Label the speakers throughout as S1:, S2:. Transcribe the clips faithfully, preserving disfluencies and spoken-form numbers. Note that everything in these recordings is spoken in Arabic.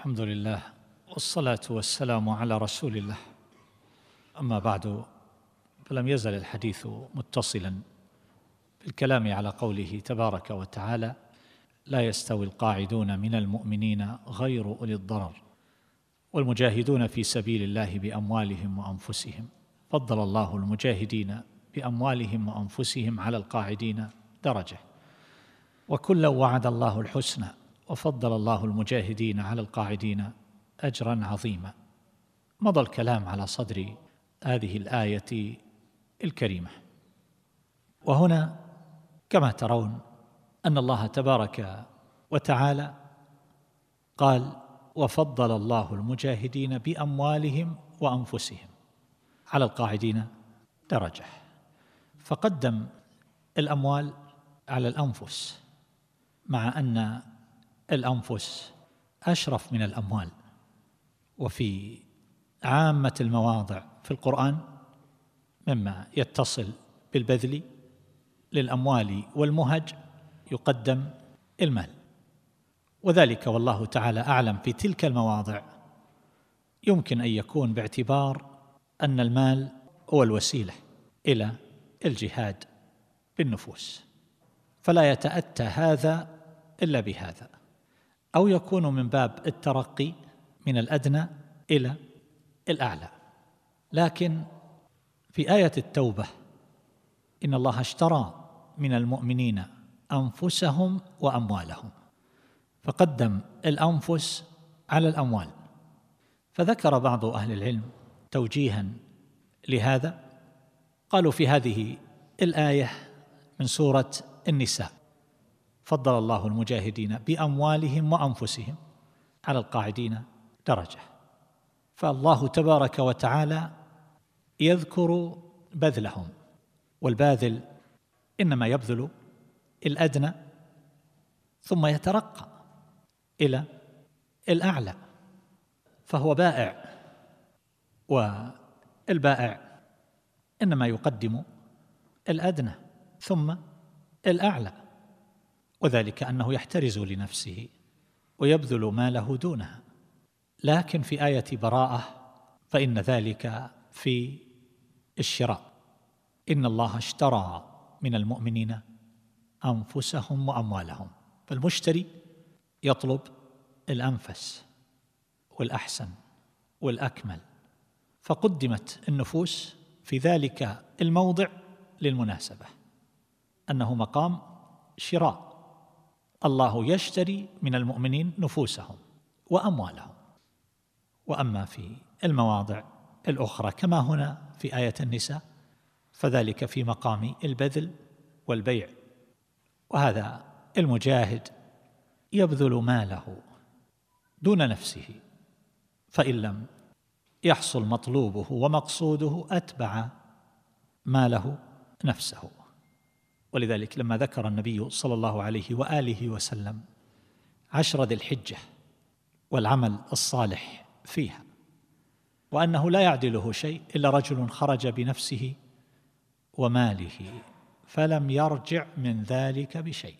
S1: الحمد لله والصلاة والسلام على رسول الله. أما بعد، فلم يزل الحديث متصلا بالكلام على قوله تبارك وتعالى: لا يستوي القاعدون من المؤمنين غير أولي الضرر والمجاهدون في سبيل الله بأموالهم وأنفسهم. فضل الله المجاهدين بأموالهم وأنفسهم على القاعدين درجة، وكلا وعد الله الحسنى، وفضل الله المجاهدين على القاعدين أجرا عظيما. مضى الكلام على صدر هذه الآية الكريمة، وهنا كما ترون أن الله تبارك وتعالى قال: وفضل الله المجاهدين بأموالهم وأنفسهم على القاعدين درجة، فقدم الأموال على الأنفس، مع أن الأنفس أشرف من الأموال. وفي عامة المواضع في القرآن مما يتصل بالبذل للأموال والمهج يقدم المال، وذلك والله تعالى أعلم في تلك المواضع يمكن أن يكون باعتبار أن المال هو الوسيلة إلى الجهاد بالنفوس، فلا يتأتى هذا إلا بهذا، أو يكون من باب الترقي من الأدنى إلى الأعلى. لكن في آية التوبة: إن الله اشترى من المؤمنين أنفسهم وأموالهم، فقدم الأنفس على الأموال. فذكر بعض أهل العلم توجيها لهذا، قالوا في هذه الآية من سورة النساء: فضل الله المجاهدين بأموالهم وأنفسهم على القاعدين درجة، فالله تبارك وتعالى يذكر بذلهم، والباذل إنما يبذل الأدنى ثم يترقى إلى الأعلى، فهو بائع، والبائع إنما يقدم الأدنى ثم الأعلى، وذلك أنه يحترز لنفسه ويبذل ماله دونها. لكن في آية براءة فإن ذلك في الشراء: إن الله اشترى من المؤمنين أنفسهم وأموالهم، فالمشتري يطلب الأنفس والأحسن والأكمل، فقدمت النفوس في ذلك الموضع للمناسبة، أنه مقام شراء. الله يشتري من المؤمنين نفوسهم وأموالهم. وأما في المواضع الأخرى كما هنا في آية النساء فذلك في مقام البذل والبيع، وهذا المجاهد يبذل ماله دون نفسه، فإن لم يحصل مطلوبه ومقصوده أتبع ماله نفسه. ولذلك لما ذكر النبي صلى الله عليه وآله وسلم عشر ذي الحجة والعمل الصالح فيها، وأنه لا يعدله شيء إلا رجل خرج بنفسه وماله فلم يرجع من ذلك بشيء،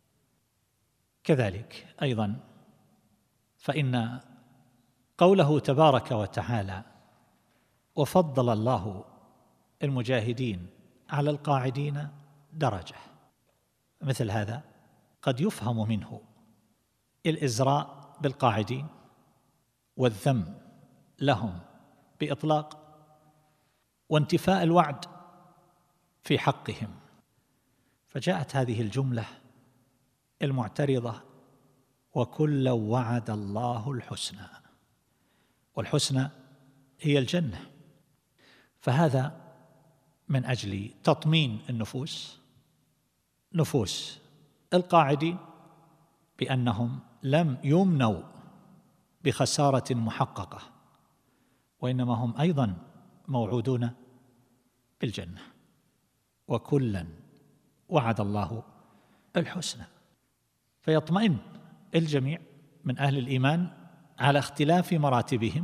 S1: كذلك أيضا فإن قوله تبارك وتعالى: وفضل الله المجاهدين على القاعدين درجة، مثل هذا قد يفهم منه الإزراء بالقاعدين والذم لهم بإطلاق، وانتفاء الوعد في حقهم، فجاءت هذه الجملة المعترضة: وكلا وعد الله الحسنى، والحسنى هي الجنة. فهذا من أجل تطمين النفوس، نفوس القاعدين، بأنهم لم يمنوا بخسارة محققة، وإنما هم أيضا موعودون بالجنة. وكلا وعد الله الحسنى، فيطمئن الجميع من أهل الإيمان على اختلاف مراتبهم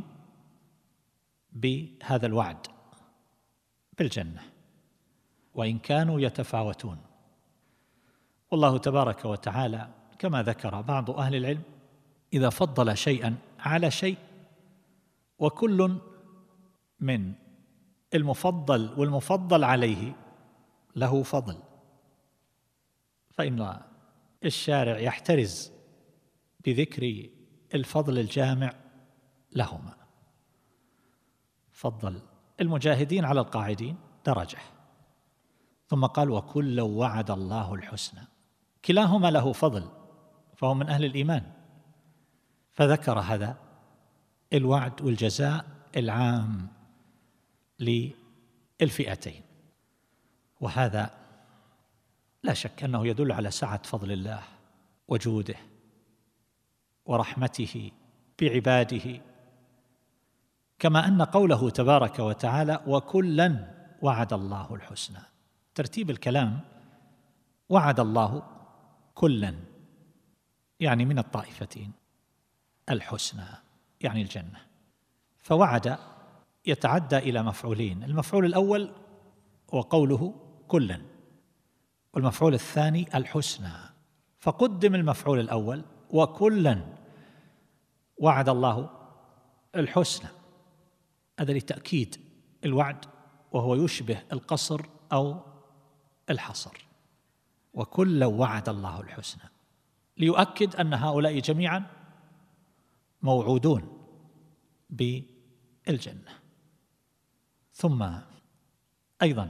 S1: بهذا الوعد بالجنة، وإن كانوا يتفاوتون. والله تبارك وتعالى كما ذكر بعض أهل العلم إذا فضل شيئا على شيء، وكل من المفضل والمفضل عليه له فضل، فإن الشارع يحترز بذكر الفضل الجامع لهما. فضل المجاهدين على القاعدين درجة، ثم قال وكلا وعد الله الحسنى، كلاهما له فضل، فهو من أهل الإيمان، فذكر هذا الوعد والجزاء العام للفئتين. وهذا لا شك أنه يدل على سعة فضل الله وجوده ورحمته بعباده، كما أن قوله تبارك وتعالى وكلا وعد الله الحسنى، ترتيب الكلام وعد الله كلا يعني من الطائفتين الحسنى يعني الجنة، فوعد يتعدى إلى مفعولين، المفعول الأول وقوله كلا، والمفعول الثاني الحسنى، فقدم المفعول الأول وكلا وعد الله الحسنى، هذا لتأكيد الوعد وهو يشبه القصر أو الحصر، وكلا وعد الله الحسنى ليؤكد أن هؤلاء جميعا موعودون بالجنة. ثم أيضا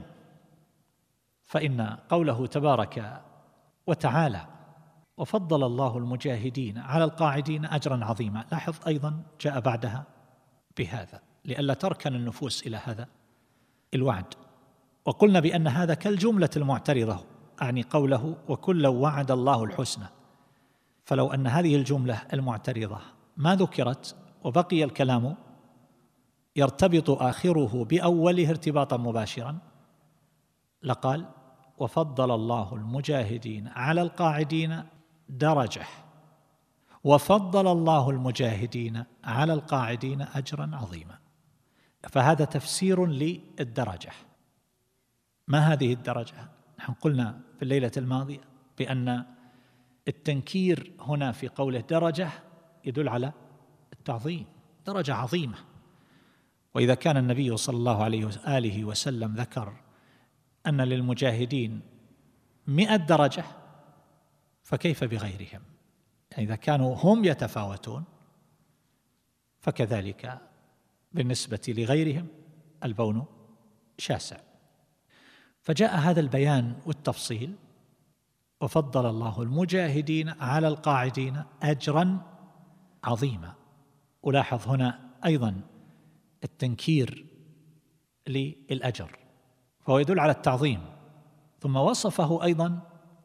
S1: فإن قوله تبارك وتعالى وفضل الله المجاهدين على القاعدين أجرا عظيما، لاحظ أيضا جاء بعدها بهذا لئلا تركن النفوس إلى هذا الوعد، وقلنا بأن هذا كالجملة المعترضة، أعني قوله وكلا وعد الله الحسنى، فلو أن هذه الجملة المعترضة ما ذكرت وبقي الكلام يرتبط آخره بأوله ارتباطا مباشرا لقال وفضل الله المجاهدين على القاعدين درجة وفضل الله المجاهدين على القاعدين أجرا عظيما، فهذا تفسير للدرجة. ما هذه الدرجة؟ نحن قلنا في الليلة الماضية بأن التنكير هنا في قوله درجة يدل على التعظيم، درجة عظيمة، وإذا كان النبي صلى الله عليه وآله وسلم ذكر أن للمجاهدين مئة درجة فكيف بغيرهم؟ يعني إذا كانوا هم يتفاوتون فكذلك بالنسبة لغيرهم البون شاسع. فجاء هذا البيان والتفصيل وفضل الله المجاهدين على القاعدين أجرا عظيما، ولاحظ هنا أيضا التنكير للأجر فهو يدل على التعظيم، ثم وصفه أيضا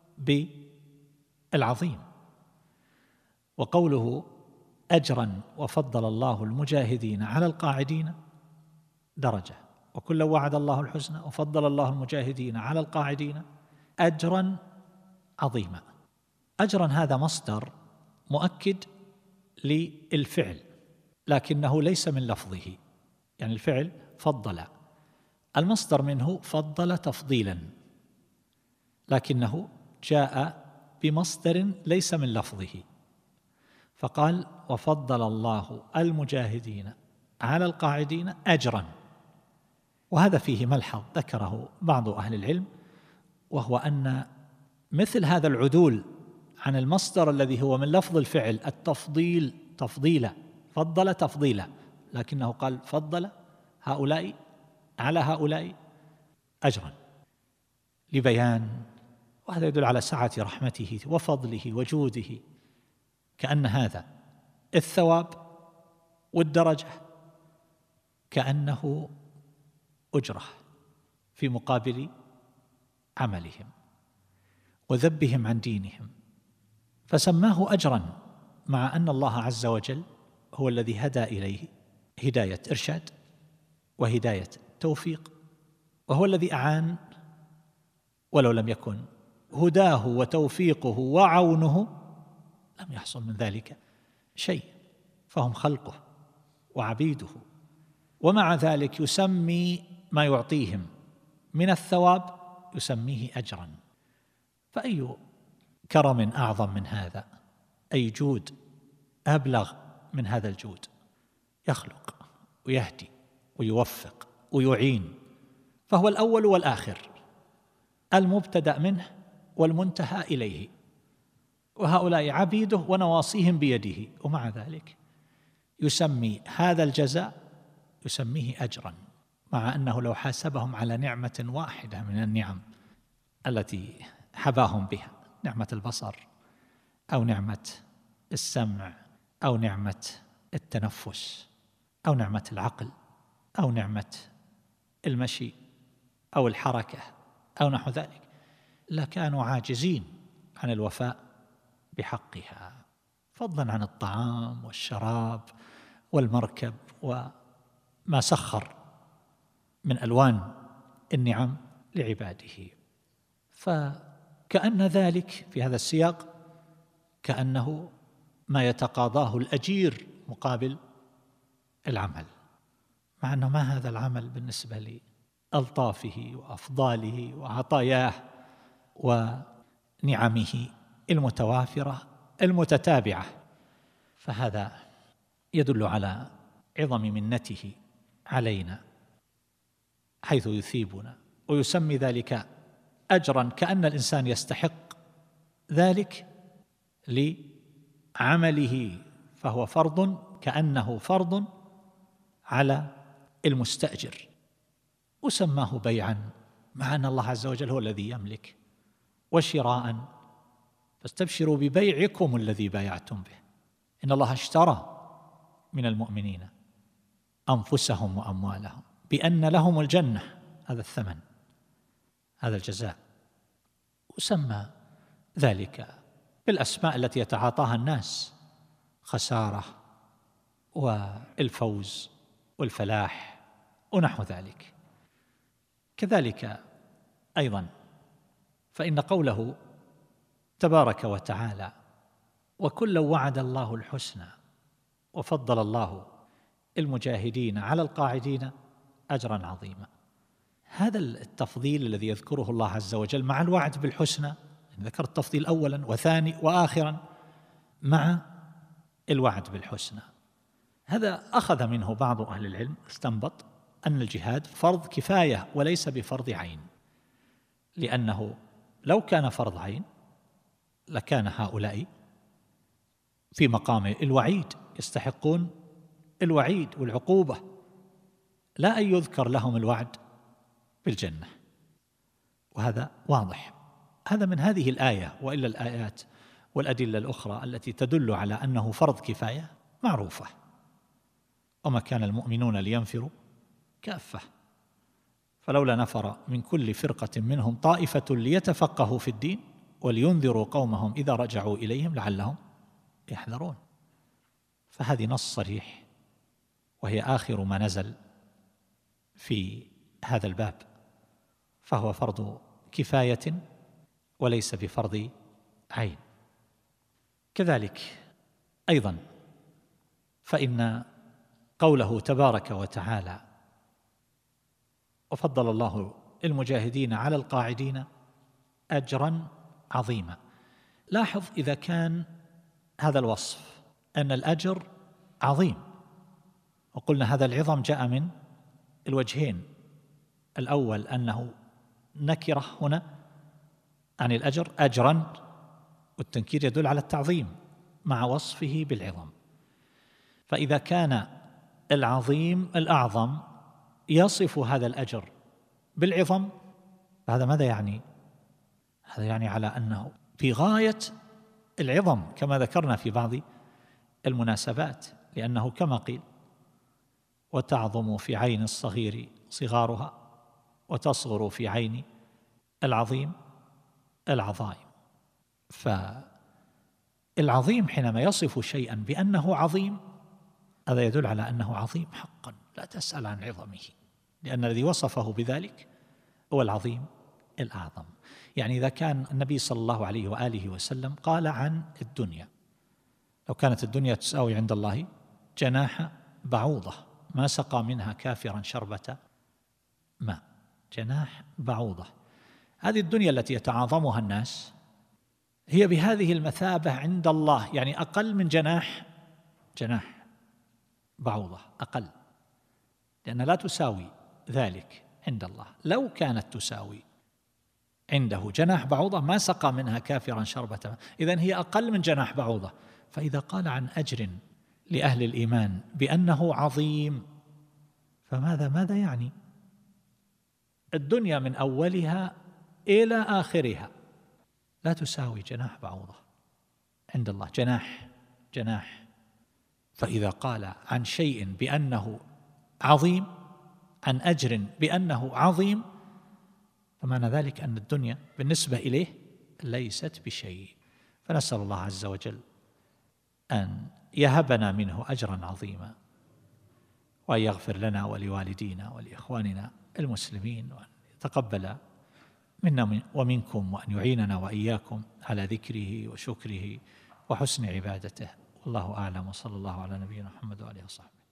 S1: بالعظيم، وقوله أجرا وفضل الله المجاهدين على القاعدين درجة وكلا وعد الله الحسنى وفضل الله المجاهدين على القاعدين أجرا عظيما. أجرا هذا مصدر مؤكد للفعل لكنه ليس من لفظه، يعني الفعل فضل، المصدر منه فضل تفضيلا لكنه جاء بمصدر ليس من لفظه، فقال وفضل الله المجاهدين على القاعدين أجرا، وهذا فيه ملحظ ذكره بعض أهل العلم، وهو أن مثل هذا العدول عن المصدر الذي هو من لفظ الفعل التفضيل تفضيلا، فضل تفضيلا، لكنه قال فضل هؤلاء على هؤلاء أجرا لبيان، وهذا يدل على سعة رحمته وفضله وجوده، كأن هذا الثواب والدرجة كأنه أجرة في مقابل عملهم وذبهم عن دينهم، فسماه أجرا مع أن الله عز وجل هو الذي هدى إليه هداية إرشاد وهداية توفيق، وهو الذي أعان، ولو لم يكن هداه وتوفيقه وعونه لم يحصل من ذلك شيء، فهم خلقه وعبيده، ومع ذلك يسمي ما يعطيهم من الثواب يسميه أجرا، فأي كرم أعظم من هذا، أي جود أبلغ من هذا الجود، يخلق ويهدي ويوفق ويعين، فهو الأول والآخر، المبتدأ منه والمنتهى إليه، وهؤلاء عبيده ونواصيهم بيده، ومع ذلك يسمي هذا الجزاء يسميه أجرا، مع أنه لو حاسبهم على نعمة واحدة من النعم التي حباهم بها، نعمة البصر أو نعمة السمع أو نعمة التنفس أو نعمة العقل أو نعمة المشي أو الحركة أو نحو ذلك، لكانوا عاجزين عن الوفاء بحقها، فضلا عن الطعام والشراب والمركب وما سخر من ألوان النعم لعباده. فكأن ذلك في هذا السياق كأنه ما يتقاضاه الأجير مقابل العمل، مع أنه ما هذا العمل بالنسبة لألطافه وأفضاله وعطاياه ونعمه المتوافرة المتتابعة. فهذا يدل على عظم منته علينا، حيث يثيبنا ويسمي ذلك أجرا، كأن الإنسان يستحق ذلك لعمله، فهو فرض، كأنه فرض على المستأجر، وسماه بيعا، مع أن الله عز وجل هو الذي يملك، وشراء، فاستبشروا ببيعكم الذي بايعتم به، إن الله اشترى من المؤمنين أنفسهم وأموالهم بأن لهم الجنة، هذا الثمن، هذا الجزاء. وسمى ذلك بالأسماء التي يتعاطاها الناس، خسارة والفوز والفلاح ونحو ذلك. كذلك أيضا فإن قوله تبارك وتعالى وكلا وعد الله الحسنى وفضل الله المجاهدين على القاعدين أجرا عظيما، هذا التفضيل الذي يذكره الله عز وجل مع الوعد بالحسنى، ذكر التفضيل أولا وثاني وآخرا مع الوعد بالحسنى، هذا أخذ منه بعض أهل العلم، استنبط أن الجهاد فرض كفاية وليس بفرض عين، لأنه لو كان فرض عين لكان هؤلاء في مقام الوعيد، يستحقون الوعيد والعقوبة، لا أن يذكر لهم الوعد بالجنة، وهذا واضح. هذا من هذه الآية، وإلا الآيات والأدلة الأخرى التي تدل على أنه فرض كفاية معروفة، وما كان المؤمنون لينفروا كافة، فلولا نفر من كل فرقة منهم طائفة ليتفقهوا في الدين ولينذروا قومهم إذا رجعوا إليهم لعلهم يحذرون. فهذه نص صريح، وهي آخر ما نزل في هذا الباب، فهو فرض كفاية وليس بفرض عين. كذلك أيضا فإن قوله تبارك وتعالى وفضل الله المجاهدين على القاعدين أجرا عظيما، لاحظ إذا كان هذا الوصف أن الأجر عظيم، وقلنا هذا العظم جاء من الوجهين، الأول أنه نكرة هنا عن الأجر أجرا، والتنكير يدل على التعظيم مع وصفه بالعظم، فإذا كان العظيم الأعظم يصف هذا الأجر بالعظم فهذا ماذا يعني؟ هذا يعني على أنه في غاية العظم كما ذكرنا في بعض المناسبات، لأنه كما قيل وتعظم في عين الصغير صغارها وتصغر في عين العظيم العظائم. فالعظيم حينما يصف شيئا بأنه عظيم هذا يدل على أنه عظيم حقا، لا تسأل عن عظمه، لأن الذي وصفه بذلك هو العظيم الأعظم. يعني إذا كان النبي صلى الله عليه وآله وسلم قال عن الدنيا لو كانت الدنيا تساوي عند الله جناح بعوضة ما سقى منها كافرا شربة ماء، جناح بعوضة، هذه الدنيا التي يتعاظمها الناس هي بهذه المثابة عند الله، يعني أقل من جناح جناح بعوضة أقل، لأن لا تساوي ذلك عند الله. لو كانت تساوي عنده جناح بعوضة ما سقى منها كافرا شربة ماء، إذن هي أقل من جناح بعوضة. فإذا قال عن أجر لأهل الإيمان بأنه عظيم، فماذا ماذا يعني؟ الدنيا من أولها إلى آخرها لا تساوي جناح بعوضة عند الله، جناح جناح. فإذا قال عن شيء بأنه عظيم، عن أجر بأنه عظيم، فمعنى ذلك أن الدنيا بالنسبة إليه ليست بشيء. فنسأل الله عز وجل أن يهبنا منه أجرا عظيما، وأن يغفر لنا ولوالدينا ولإخواننا المسلمين، وأن يتقبل منا ومنكم، وأن يعيننا وإياكم على ذكره وشكره وحسن عبادته. والله أعلم، وصلى الله على نبينا محمد وآله وصحبه.